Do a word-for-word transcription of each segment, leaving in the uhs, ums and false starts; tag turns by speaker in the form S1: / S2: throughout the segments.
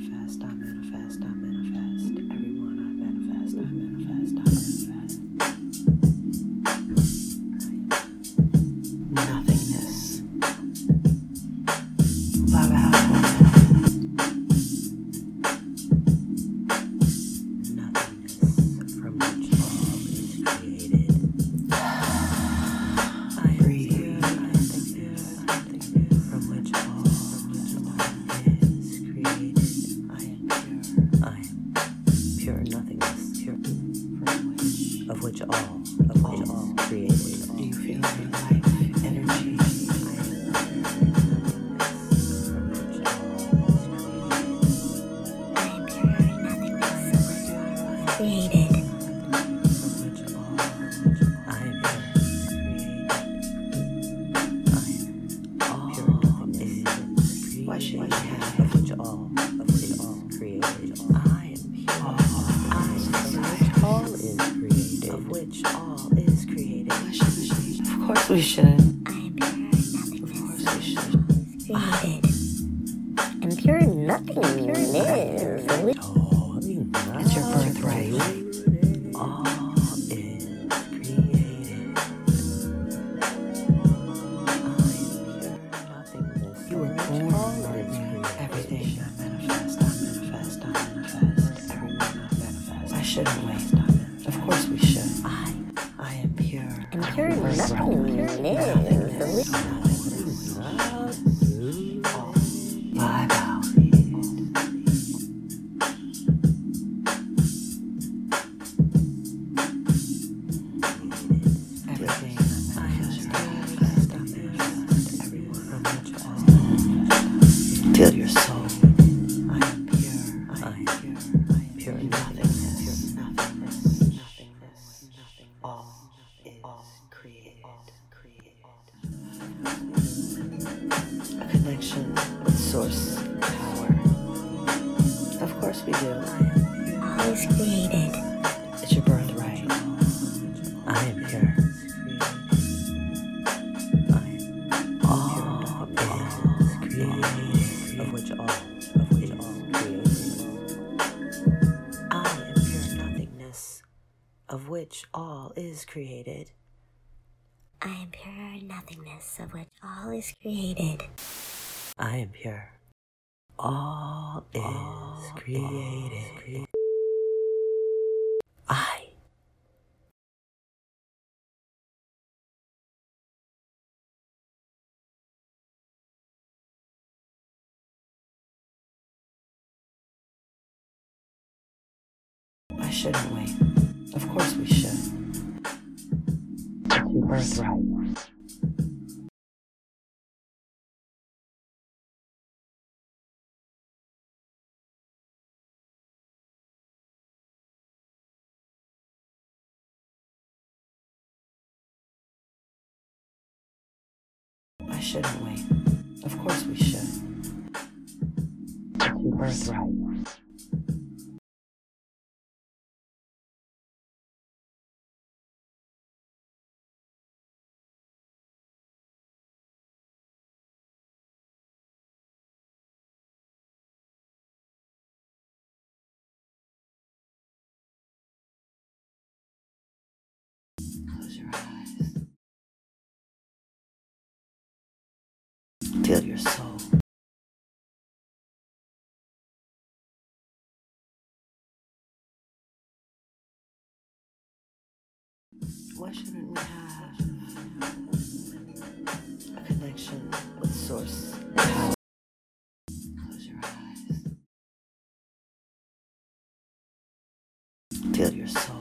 S1: manifest, I manifest, I manifest. Everyone I manifest, I manifest, I manifest. Nothingness. Love out. Nothingness from which all is created. I breathe. Nothingness from which all is created. I am pure. I am pure nothingness. Pure from which of which all of which all created. Do you feel your life energy?
S2: Created.
S1: I am pure. I am pure nothingness. Why should I have of which all of which all created? I am pure. I am all is created. Of which all is created. Why should we? Of course we should.
S2: I am pure nothingness.
S1: Of course we should.
S2: Created. And pure nothingness.
S1: It's your birthright. All is created. I am pure nothingness. You were born. All is created. Everything I manifest, I manifest, I manifest. Everyone I manifest. I shouldn't wait. Of course we should. I, I am pure.
S2: And pure nothingness.
S1: Vibe out. Everything I manifest, I manifest. Everyone from which all. Feel your soul. I am pure. I am pure. I am pure nothingness. Nothingness. Nothingness. All is created. A connection with source power. Of course we do.
S2: All is created.
S1: It's your birthright. I am pure. I am all is created. Of which all, of which all created. I am pure nothingness. Of which all is created.
S2: I am pure nothingness, of which all is created.
S1: I am pure. All is created. I. I shouldn't wait. Of course we should. It's your birthright. I shouldn't wait. Of course we should. It's your birthright. Close your eyes. Feel your soul. Why shouldn't we have a connection with source power? Close your eyes. Feel your soul.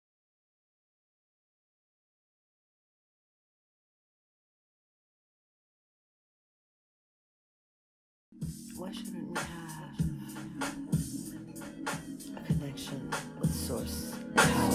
S1: Why shouldn't we have a connection with source power?